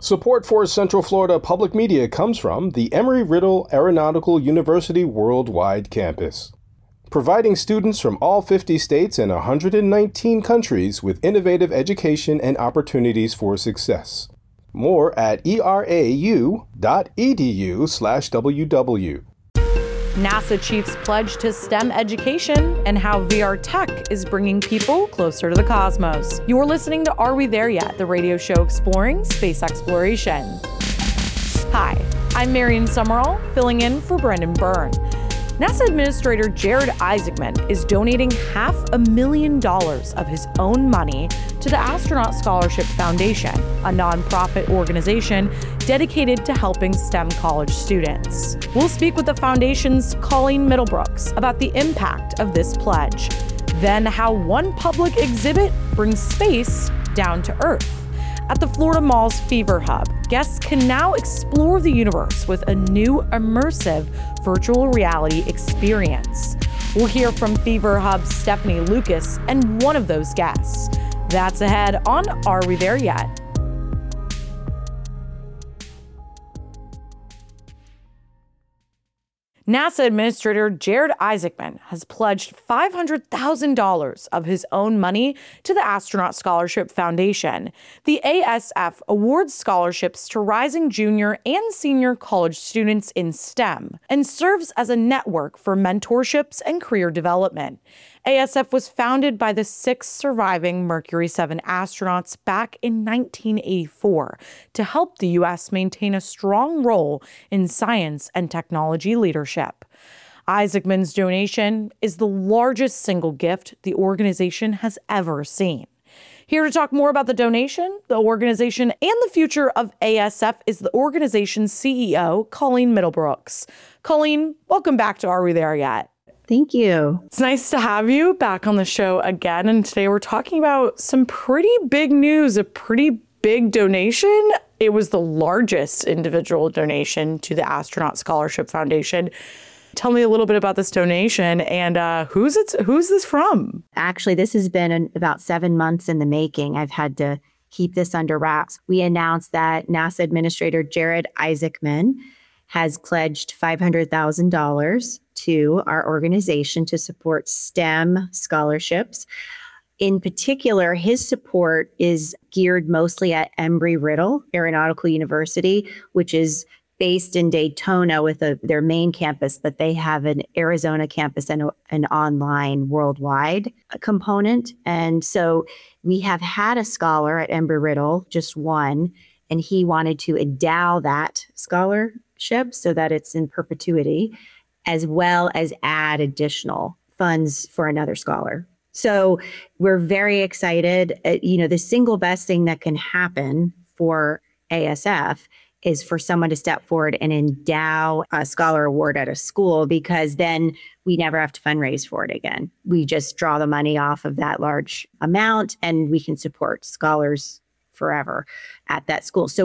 Support for Central Florida Public Media comes from the Embry-Riddle Aeronautical University Worldwide Campus, providing students from all 50 states and 119 countries with innovative education and opportunities for success. More at erau.edu/ww. NASA chiefs pledge to STEM education and how VR tech is bringing people closer to the cosmos. You're listening to Are We There Yet?, the radio show exploring space exploration. Hi, I'm Marian Summerall, filling in for Brendan Byrne. NASA Administrator Jared Isaacman is donating $500,000 of his own money to the Astronaut Scholarship Foundation, a nonprofit organization dedicated to helping STEM college students. We'll speak with the foundation's Colleen Middlebrooks about the impact of this pledge, then how one public exhibit brings space down to Earth. At the Florida Mall's Fever Hub, guests can now explore the universe with a new immersive virtual reality experience. We'll hear from Fever Hub's Stephanie Lucas and one of those guests. That's ahead on Are We There Yet? NASA Administrator Jared Isaacman has pledged $500,000 of his own money to the Astronaut Scholarship Foundation. The ASF awards scholarships to rising junior and senior college students in STEM and serves as a network for mentorships and career development. ASF was founded by the 6 surviving Mercury 7 astronauts back in 1984 to help the U.S. maintain a strong role in science and technology leadership. Isaacman's donation is the largest single gift the organization has ever seen. Here to talk more about the donation, the organization, and the future of ASF is the organization's CEO, Colleen Middlebrooks. Colleen, welcome back to Are We There Yet? Thank you. It's nice to have you back on the show again. And today we're talking about some pretty big news, a pretty big donation. It was the largest individual donation to the Astronaut Scholarship Foundation. Tell me a little bit about this donation and who's this from? Actually, this has been about 7 months in the making. I've had to keep this under wraps. We announced that NASA Administrator Jared Isaacman has pledged $500,000 to our organization to support STEM scholarships. In particular, his support is geared mostly at Embry-Riddle Aeronautical University, which is based in Daytona with their main campus, but they have an Arizona campus and an online worldwide component. And so we have had a scholar at Embry-Riddle, just one, and he wanted to endow that scholarship so that it's in perpetuity, as well as add additional funds for another scholar. So we're very excited. The single best thing that can happen for ASF is for someone to step forward and endow a scholar award at a school, because then we never have to fundraise for it again. We just draw the money off of that large amount and we can support scholars forever at that school. So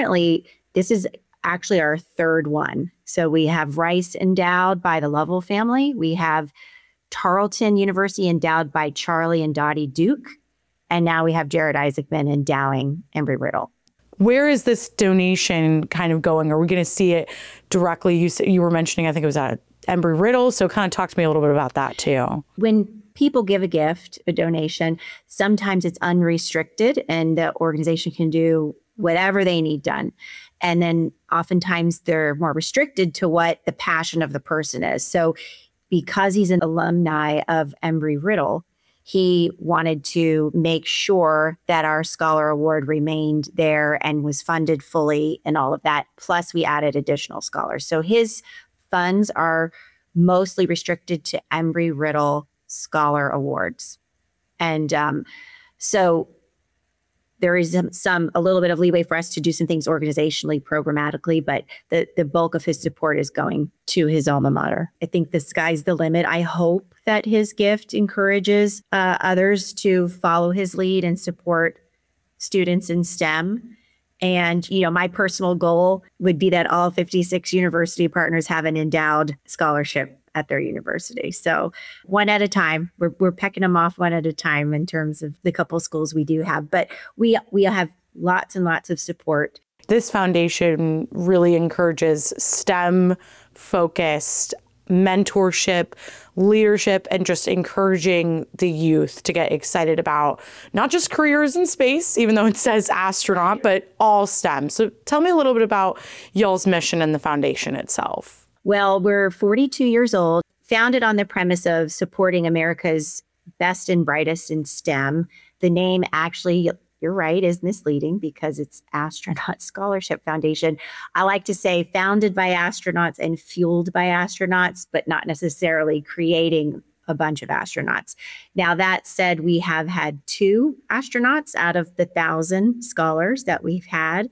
this is actually our third one. So we have Rice endowed by the Lovell family. We have Tarleton University endowed by Charlie and Dottie Duke. And now we have Jared Isaacman endowing Embry-Riddle. Where is this donation kind of going? Are we going to see it directly? You were mentioning, I think it was at Embry-Riddle. So kind of talk to me a little bit about that too. When people give a gift, a donation, sometimes it's unrestricted and the organization can do whatever they need done. And then oftentimes they're more restricted to what the passion of the person is. So because he's an alumni of Embry-Riddle, he wanted to make sure that our scholar award remained there and was funded fully and all of that. Plus, we added additional scholars. So his funds are mostly restricted to Embry-Riddle Scholar Awards. And so there is a little bit of leeway for us to do some things organizationally, programmatically, but the bulk of his support is going to his alma mater. I think the sky's the limit. I hope that his gift encourages others to follow his lead and support students in STEM. And, my personal goal would be that all 56 university partners have an endowed scholarship at their university. So one at a time, we're pecking them off one at a time in terms of the couple schools we do have, but we have lots and lots of support. this foundation really encourages STEM-focused mentorship, leadership, and just encouraging the youth to get excited about not just careers in space, even though it says astronaut, but all STEM. So tell me a little bit about y'all's mission and the foundation itself. Well, we're 42 years old, founded on the premise of supporting America's best and brightest in STEM. The name actually, you're right, is misleading because it's Astronaut Scholarship Foundation. I like to say founded by astronauts and fueled by astronauts, but not necessarily creating a bunch of astronauts. Now, that said, we have had 2 astronauts out of the 1,000 scholars that we've had,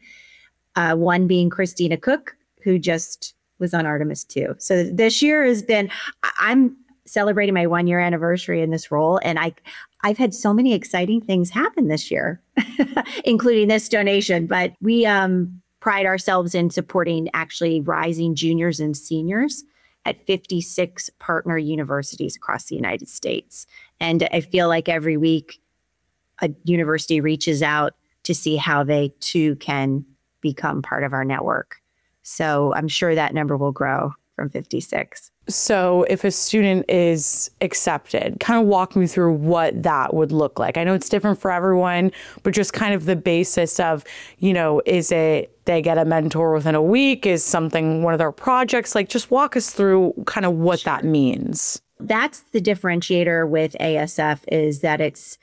one being Christina Cook, who just was on Artemis 2. So this year has been, I'm celebrating my 1-year anniversary in this role, and I've had so many exciting things happen this year, including this donation. But we pride ourselves in supporting actually rising juniors and seniors at 56 partner universities across the United States. And I feel like every week a university reaches out to see how they too can become part of our network. So I'm sure that number will grow from 56. So if a student is accepted, kind of walk me through what that would look like. I know it's different for everyone, but just kind of the basis of, is it they get a mentor within a week? Is something one of their projects? Like, just walk us through kind of what that means. That's the differentiator with ASF is that it's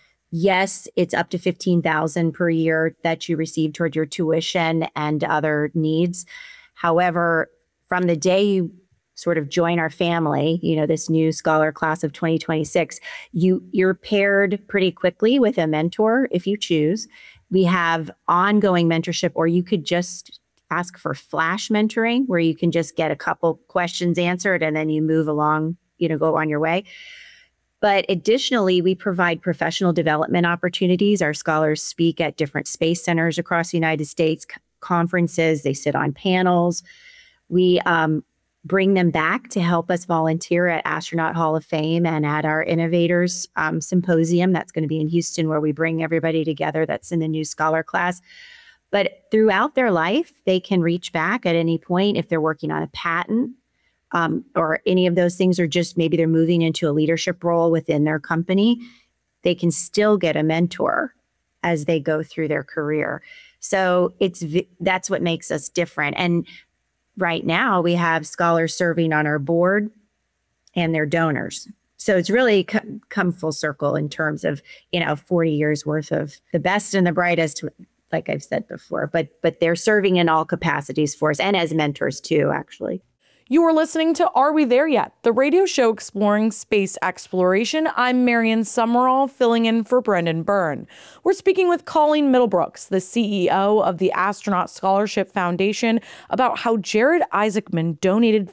up to $15,000 per year that you receive toward your tuition and other needs. However, from the day you sort of join our family, this new scholar class of 2026, you're paired pretty quickly with a mentor if you choose. We have ongoing mentorship, or you could just ask for flash mentoring, where you can just get a couple questions answered and then you move along, go on your way. But additionally, we provide professional development opportunities. Our scholars speak at different space centers across the United States, conferences, they sit on panels. We bring them back to help us volunteer at Astronaut Hall of Fame and at our Innovators Symposium. That's going to be in Houston, where we bring everybody together that's in the new scholar class. But throughout their life, they can reach back at any point if they're working on a patent or any of those things, or just maybe they're moving into a leadership role within their company. They can still get a mentor as they go through their career. So that's what makes us different. And right now, we have scholars serving on our board and their donors. So it's really come full circle in terms of, 40 years worth of the best and the brightest, like I've said before. But they're serving in all capacities for us and as mentors too, actually. You are listening to Are We There Yet?, the radio show exploring space exploration. I'm Marian Summerall, filling in for Brendan Byrne. We're speaking with Colleen Middlebrooks, the CEO of the Astronaut Scholarship Foundation, about how Jared Isaacman donated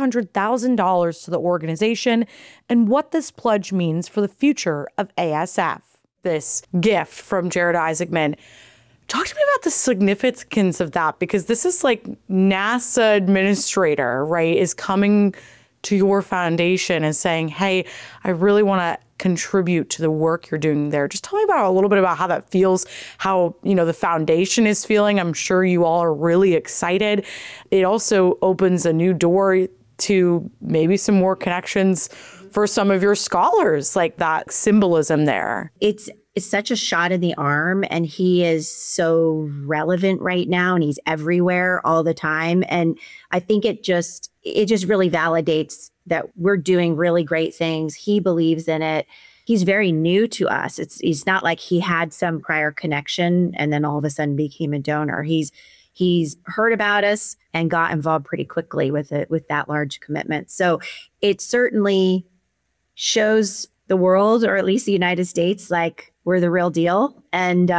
$500,000 to the organization and what this pledge means for the future of ASF. This gift from Jared Isaacman. Talk to me about the significance of that, because this is like NASA administrator, right, is coming to your foundation and saying, hey, I really want to contribute to the work you're doing there. Just tell me about a little bit about how that feels, how, the foundation is feeling. I'm sure you all are really excited. It also opens a new door to maybe some more connections for some of your scholars, like that symbolism there. It's such a shot in the arm, and he is so relevant right now, and he's everywhere all the time. And I think it just really validates that we're doing really great things. He believes in it. He's very new to us. It's not like he had some prior connection and then all of a sudden became a donor. He's heard about us and got involved pretty quickly with that large commitment. So it certainly shows the world, or at least the United States, like we're the real deal. And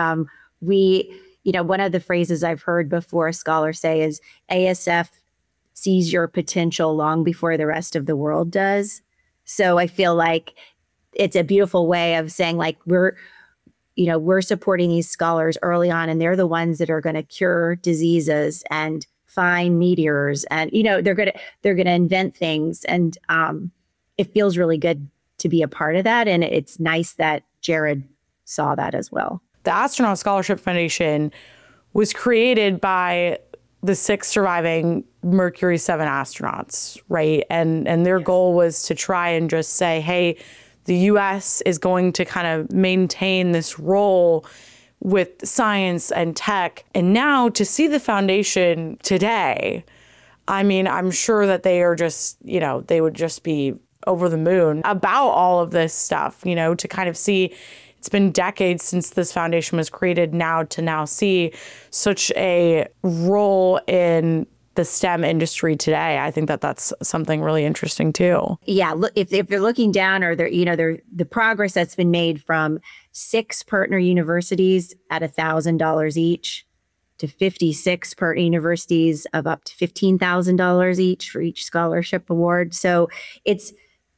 one of the phrases I've heard before a scholar say is ASF sees your potential long before the rest of the world does. So I feel like it's a beautiful way of saying, like, we're supporting these scholars early on, and they're the ones that are going to cure diseases and find meteors, and they're going to invent things, and it feels really good to be a part of that. And it's nice that Jared saw that as well. The Astronaut Scholarship Foundation was created by the 6 surviving Mercury 7 astronauts, right? And their goal was to try and just say, hey, the U.S. is going to kind of maintain this role with science and tech. And now to see the foundation today, I mean, I'm sure that they are just, they would just be over the moon about all of this stuff, to kind of see. It's been decades since this foundation was created, to see such a role in the STEM industry today. I think that that's something really interesting too. Yeah, look, if they're looking down, or the progress that's been made from 6 partner universities at $1,000 each to 56 partner universities of up to $15,000 each for each scholarship award. So it's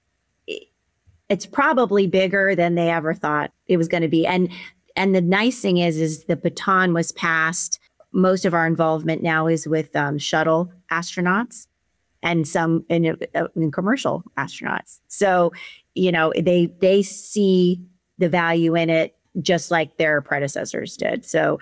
probably bigger than they ever thought it was going to be. And the nice thing is the baton was passed. Most of our involvement now is with shuttle astronauts and some in commercial astronauts. So, they see the value in it just like their predecessors did. So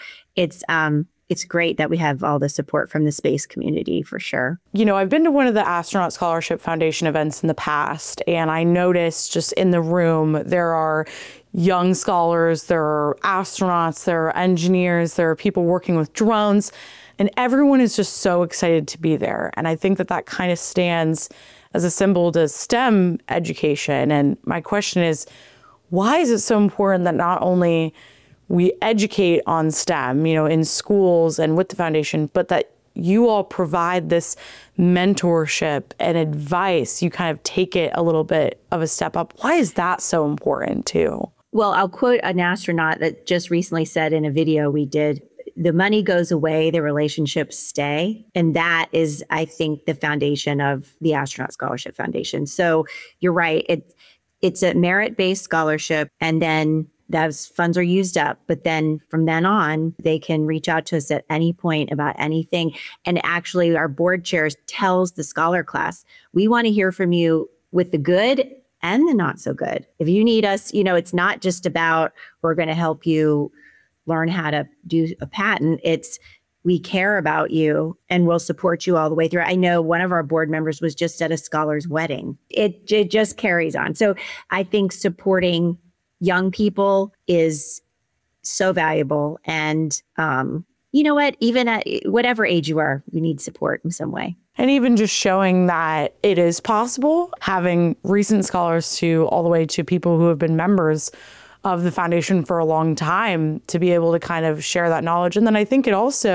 it's great that we have all the support from the space community, for sure. I've been to one of the Astronaut Scholarship Foundation events in the past, and I noticed just in the room, there are young scholars, there are astronauts, there are engineers, there are people working with drones, and everyone is just so excited to be there. And I think that kind of stands as a symbol to STEM education. And my question is, why is it so important that not only we educate on STEM, in schools and with the foundation, but that you all provide this mentorship and advice? You kind of take it a little bit of a step up. Why is that so important too? Well, I'll quote an astronaut that just recently said in a video we did, the money goes away, the relationships stay. And that is, I think, the foundation of the Astronaut Scholarship Foundation. So you're right. It's a merit-based scholarship, and then those funds are used up. But then from then on, they can reach out to us at any point about anything. And actually, our board chairs tells the scholar class, we want to hear from you with the good and the not so good. If you need us, it's not just about, we're going to help you learn how to do a patent. It's, we care about you and we'll support you all the way through. I know one of our board members was just at a scholar's wedding. It just carries on. So I think supporting young people is so valuable. And you know what? Even at whatever age you are, we need support in some way. And even just showing that it is possible, having recent scholars to all the way to people who have been members of the foundation for a long time to be able to kind of share that knowledge. And then I think it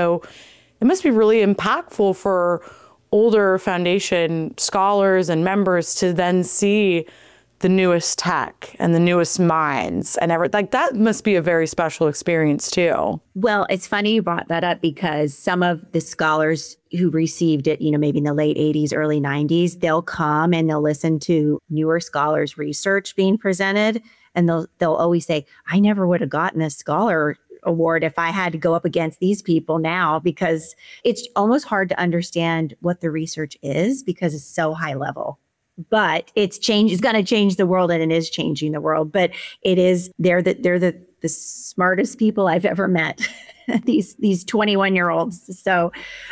must be really impactful for older foundation scholars and members to then see the newest tech and the newest minds and that must be a very special experience too. Well, it's funny you brought that up because some of the scholars who received it, maybe in the late 80s, early 90s, they'll come and they'll listen to newer scholars' research being presented. And they'll always say, I never would have gotten this scholar award if I had to go up against these people now, because it's almost hard to understand what the research is because it's so high level. But it's going to change the world, and it is changing the world. But they're the smartest people I've ever met. these 21-year-olds. So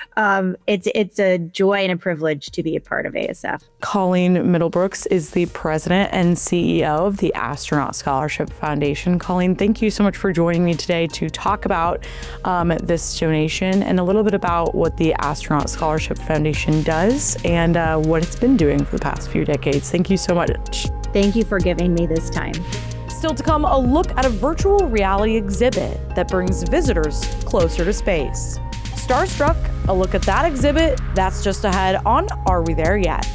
it's a joy and a privilege to be a part of ASF. Colleen Middlebrooks is the president and CEO of the Astronaut Scholarship Foundation. Colleen, thank you so much for joining me today to talk about this donation and a little bit about what the Astronaut Scholarship Foundation does and what it's been doing for the past few decades. Thank you so much. Thank you for giving me this time. Still to come, a look at a virtual reality exhibit that brings visitors closer to space. Starstruck, a look at that exhibit. That's just ahead on Are We There Yet?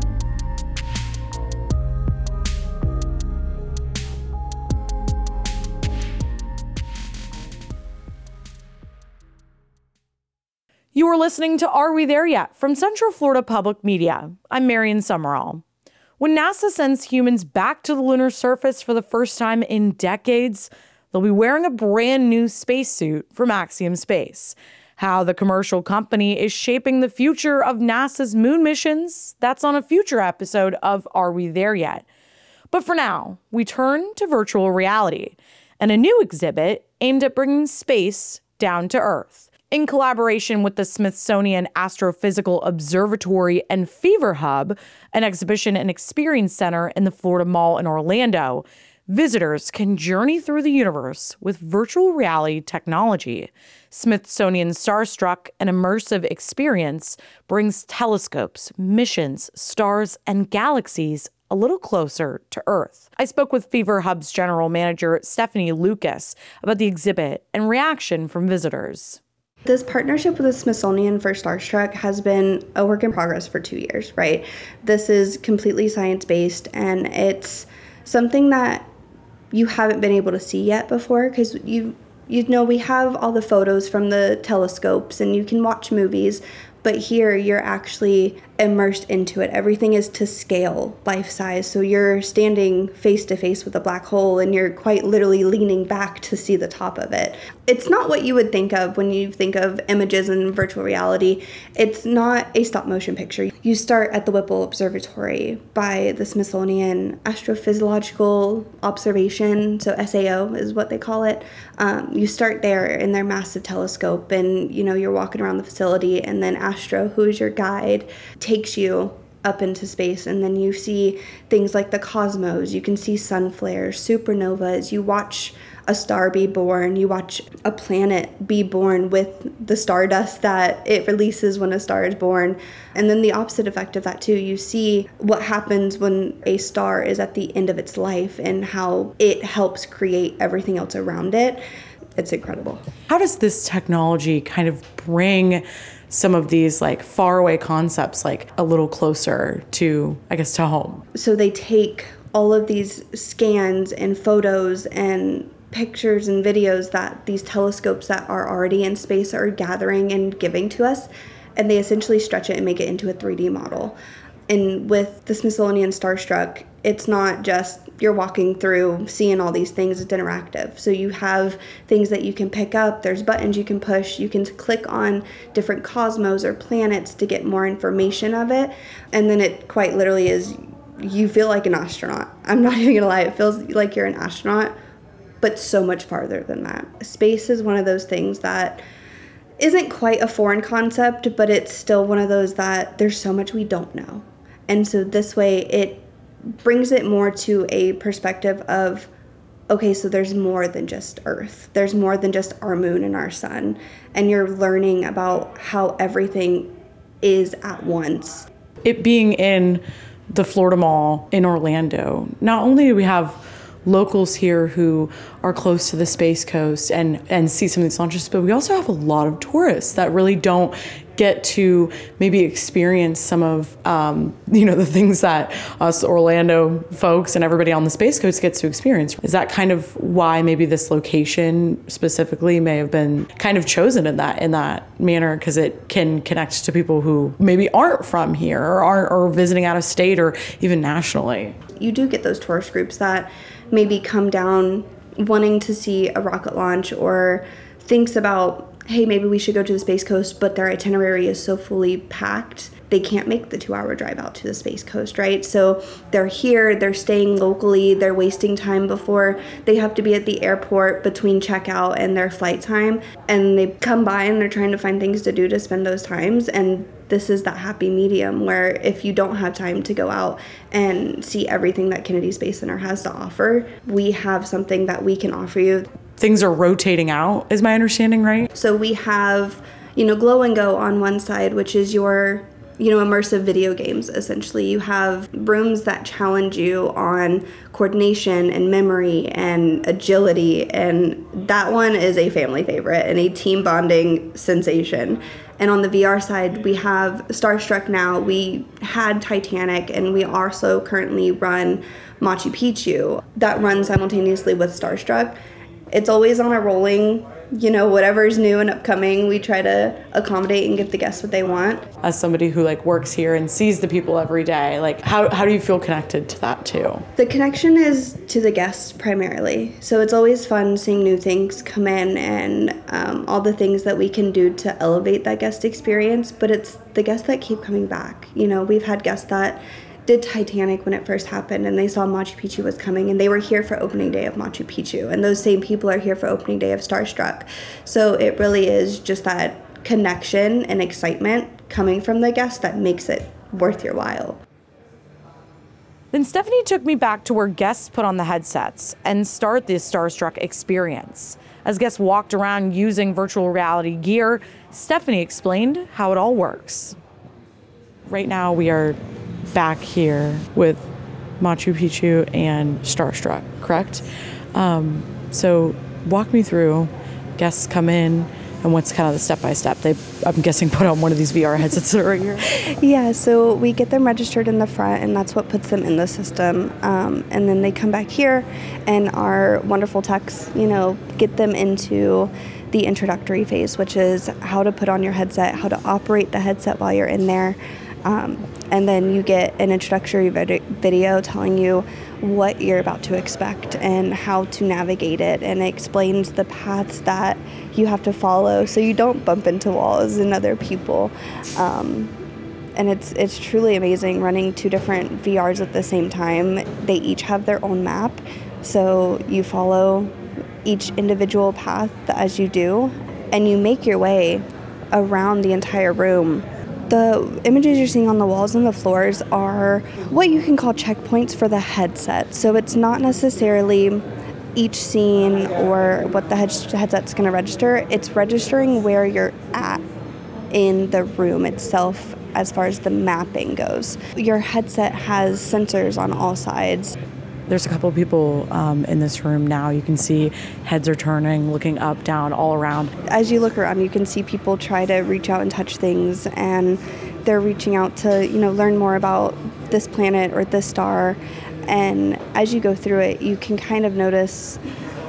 You are listening to Are We There Yet? From Central Florida Public Media. I'm Marian Summerall. When NASA sends humans back to the lunar surface for the first time in decades, they'll be wearing a brand new spacesuit from Axiom Space. How the commercial company is shaping the future of NASA's moon missions, that's on a future episode of Are We There Yet? But for now, we turn to virtual reality and a new exhibit aimed at bringing space down to Earth. In collaboration with the Smithsonian Astrophysical Observatory and Fever Hub, an exhibition and experience center in the Florida Mall in Orlando, visitors can journey through the universe with virtual reality technology. Smithsonian Starstruck, an immersive experience, brings telescopes, missions, stars, and galaxies a little closer to Earth. I spoke with Fever Hub's general manager, Stephanie Lucas, about the exhibit and reaction from visitors. This partnership with the Smithsonian for Starstruck has been a work in progress for 2 years, right? This is completely science-based, and it's something that you haven't been able to see yet before, because you know we have all the photos from the telescopes and you can watch movies, but here you're actually immersed into it. Everything is to scale, life size. So you're standing face to face with a black hole and you're quite literally leaning back to see the top of it. It's not what you would think of when you think of images in virtual reality. It's not a stop motion picture. You start at the Whipple Observatory by the Smithsonian Astrophysiological Observation, so SAO is what they call it. You start there in their massive telescope, and you're walking around the facility, and then Astro, who is your guide, takes you up into space, and then you see things like the cosmos. You can see sun flares, supernovas. You watch a star be born. You watch a planet be born with the stardust that it releases when a star is born. And then the opposite effect of that too, you see what happens when a star is at the end of its life and how it helps create everything else around it. It's incredible. How does this technology kind of bring some of these faraway concepts a little closer to home? So they take all of these scans and photos and pictures and videos that these telescopes that are already in space are gathering and giving to us, and they essentially stretch it and make it into a 3D model. And with the Smithsonian Starstruck, it's not just you're walking through, seeing all these things, it's interactive. So you have things that you can pick up, there's buttons you can push, you can click on different cosmos or planets to get more information of it. And then it quite literally is, you feel like an astronaut. I'm not even gonna lie, it feels like you're an astronaut, but so much farther than that. Space is one of those things that isn't quite a foreign concept, but it's still one of those that there's so much we don't know. And so this way it brings it more to a perspective of, okay, so there's more than just Earth. There's more than just our moon and our sun. And you're learning about how everything is at once. It being in the Florida Mall in Orlando, not only do we have locals here who are close to the Space Coast and see some of these launches, but we also have a lot of tourists that really don't get to maybe experience some of the things that us Orlando folks and everybody on the Space Coast gets to experience. Is that kind of why maybe this location specifically may have been kind of chosen in that manner, because it can connect to people who maybe aren't from here or visiting out of state or even nationally? You do get those tourist groups that maybe come down wanting to see a rocket launch or thinks about, hey, maybe we should go to the Space Coast, but their itinerary is so fully packed, they can't make the 2-hour drive out to the Space Coast, right? So they're here, they're staying locally, they're wasting time before they have to be at the airport between checkout and their flight time, and they come by and they're trying to find things to do to spend those times. And this is that happy medium where if you don't have time to go out and see everything that Kennedy Space Center has to offer, we have something that we can offer you. Things are rotating out, is my understanding right? So we have, Glow and Go on one side, which is your, immersive video games, essentially. You have rooms that challenge you on coordination and memory and agility, and that one is a family favorite and a team bonding sensation. And on the VR side, we have Starstruck now. We had Titanic, and we also currently run Machu Picchu that runs simultaneously with Starstruck. It's always on a rolling, whatever's new and upcoming, we try to accommodate and give the guests what they want. As somebody who works here and sees the people every day, how do you feel connected to that too? The connection is to the guests primarily. So it's always fun seeing new things come in and all the things that we can do to elevate that guest experience, but it's the guests that keep coming back. We've had guests that did Titanic when it first happened, and they saw Machu Picchu was coming, and they were here for opening day of Machu Picchu, and those same people are here for opening day of Starstruck. So it really is just that connection and excitement coming from the guests that makes it worth your while. Then Stephanie took me back to where guests put on the headsets and start this Starstruck experience. As guests walked around using virtual reality gear, Stephanie explained how it all works. Right now we are back here with Machu Picchu and Starstruck, correct? So walk me through, guests come in, and what's kind of the step-by-step? I'm guessing, put on one of these VR headsets that are right here. Yeah, so we get them registered in the front, and that's what puts them in the system. And then they come back here, and our wonderful techs, get them into the introductory phase, which is how to put on your headset, how to operate the headset while you're in there. And then you get an introductory video telling you what you're about to expect and how to navigate it, and it explains the paths that you have to follow so you don't bump into walls and other people. And it's truly amazing running 2 different VRs at the same time. They each have their own map, so you follow each individual path as you do, and you make your way around the entire room. The images you're seeing on the walls and the floors are what you can call checkpoints for the headset. So it's not necessarily each scene or what the headset's going to register. It's registering where you're at in the room itself as far as the mapping goes. Your headset has sensors on all sides. There's a couple of people in this room now. You can see heads are turning, looking up, down, all around. As you look around, you can see people try to reach out and touch things, and they're reaching out to, learn more about this planet or this star. And as you go through it, you can kind of notice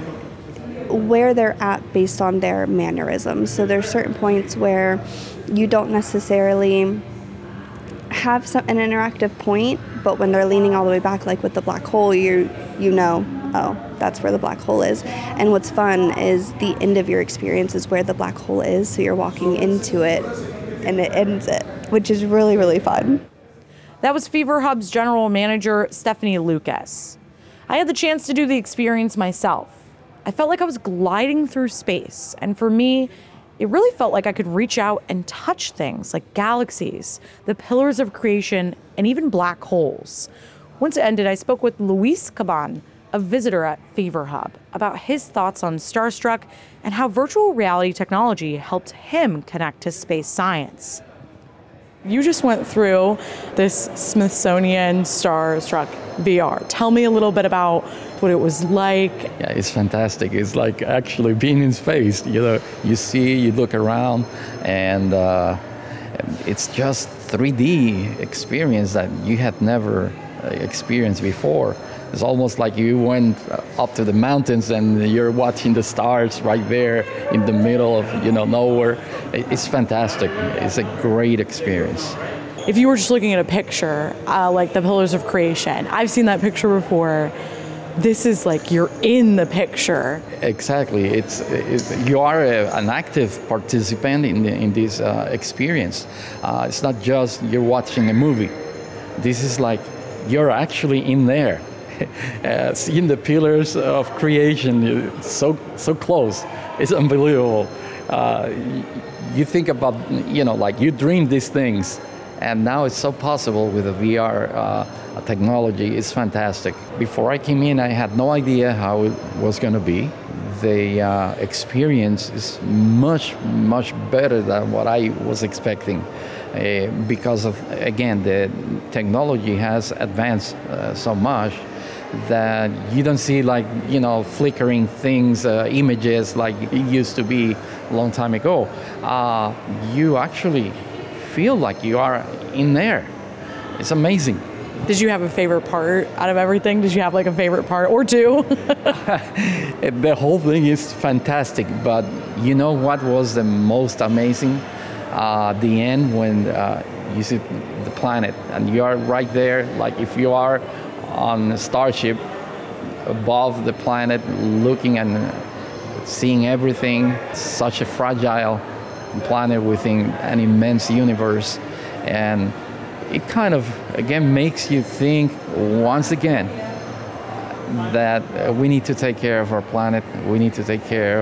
where they're at based on their mannerisms. So there's certain points where you don't necessarily have an interactive point, but when they're leaning all the way back, like with the black hole, that's where the black hole is. And what's fun is the end of your experience is where the black hole is, so you're walking into it and it ends it, which is really, really fun. That was Fever Hub's general manager, Stephanie Lucas. I had the chance to do the experience myself. I felt like I was gliding through space, and for me, it really felt like I could reach out and touch things like galaxies, the pillars of creation, and even black holes. Once it ended, I spoke with Luis Caban, a visitor at Fever Hub, about his thoughts on Starstruck and how virtual reality technology helped him connect to space science. You just went through this Smithsonian Starstruck VR. Tell me a little bit about what it was like. Yeah, it's fantastic. It's like actually being in space. You see, you look around, and it's just 3D experience that you had never experienced before. It's almost like you went up to the mountains and you're watching the stars right there in the middle of nowhere. It's fantastic. It's a great experience. If you were just looking at a picture, like the Pillars of Creation, I've seen that picture before. This is like you're in the picture. Exactly. You are an active participant in this experience. It's not just you're watching a movie. This is like you're actually in there. Seeing the pillars of creation, so close. It's unbelievable. You think about, like you dream these things, and now it's so possible with the VR technology. It's fantastic. Before I came in, I had no idea how it was going to be. The experience is much, much better than what I was expecting. Because of, again, the technology has advanced so much that you don't see flickering things, images like it used to be a long time ago. You actually feel like you are in there. It's amazing. Did you have a favorite part out of everything? Did you have a favorite part or two? The whole thing is fantastic, but you know what was the most amazing? The end when you see the planet and you are right there, like if you are on a starship above the planet looking and seeing everything, such a fragile planet within an immense universe, and it kind of, again, makes you think once again that we need to take care of our planet. We need to take care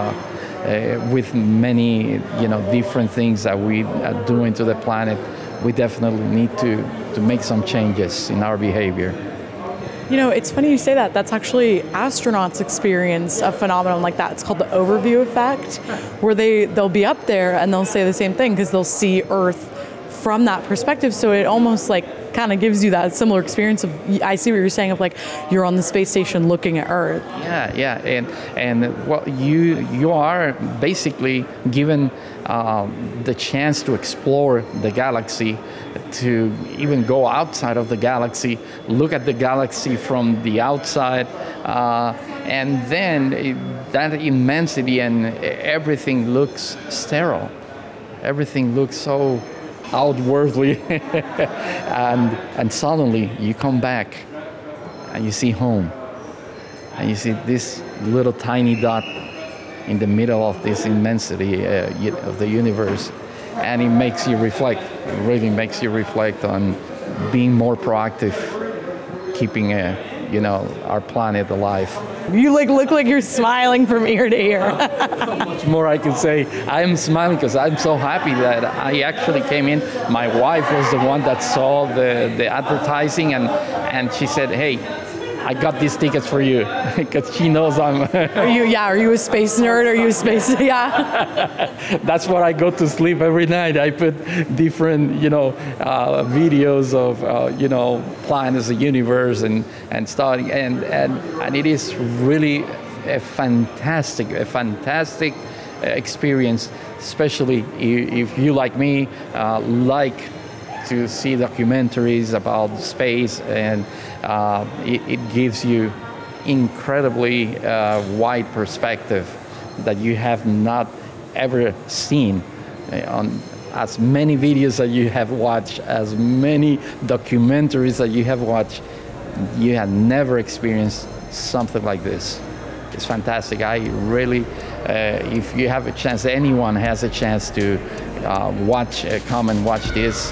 of, with many, different things that we are doing to the planet. We definitely need to make some changes in our behavior. It's funny you say that. That's actually astronauts experience a phenomenon like that. It's called the overview effect, where they'll be up there and they'll say the same thing because they'll see Earth from that perspective. So it almost kind of gives you that similar experience of, I see what you're saying, of you're on the space station looking at Earth. Yeah, and well, you are basically given the chance to explore the galaxy, to even go outside of the galaxy, look at the galaxy from the outside, and then that immensity and everything looks sterile. Everything looks so outwardly, and suddenly you come back and you see home, and you see this little tiny dot in the middle of this immensity of the universe, and it makes you reflect. It really makes you reflect on being more proactive, keeping our planet alive. You look like you're smiling from ear to ear. Much more I can say. I am smiling because I'm so happy that I actually came in. My wife was the one that saw the advertising, and she said, "Hey, I got these tickets for you," because she knows I'm. Are you a space nerd? Are you a space? Yeah. That's what I go to sleep every night. I put different, videos of, planets, the universe, and starting, and it is really a fantastic experience, especially if you, like me, like to see documentaries about space, and it gives you incredibly wide perspective that you have not ever seen on as many videos that you have watched, as many documentaries that you have watched. You have never experienced something like this. It's fantastic. I really, if you have a chance, anyone has a chance to come and watch this,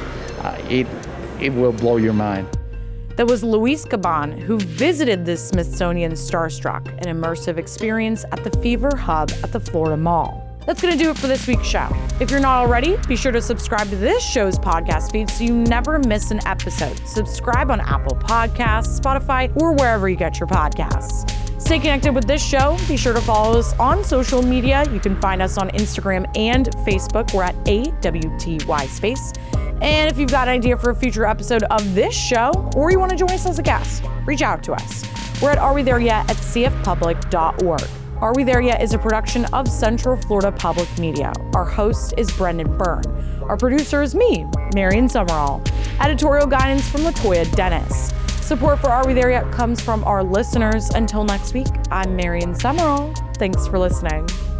it will blow your mind. That was Luis Gabon, who visited the Smithsonian Starstruck, an immersive experience at the Fever Hub at the Florida Mall. That's going to do it for this week's show. If you're not already, be sure to subscribe to this show's podcast feed so you never miss an episode. Subscribe on Apple Podcasts, Spotify, or wherever you get your podcasts. Stay connected with this show. Be sure to follow us on social media. You can find us on Instagram and Facebook. We're at AWTY Space. And if you've got an idea for a future episode of this show, or you want to join us as a guest, reach out to us. We're at arewethereyet@cfpublic.org. Are We There Yet is a production of Central Florida Public Media. Our host is Brendan Byrne. Our producer is me, Marian Summerall. Editorial guidance from Latoya Dennis. Support for Are We There Yet comes from our listeners. Until next week, I'm Marian Summerall. Thanks for listening.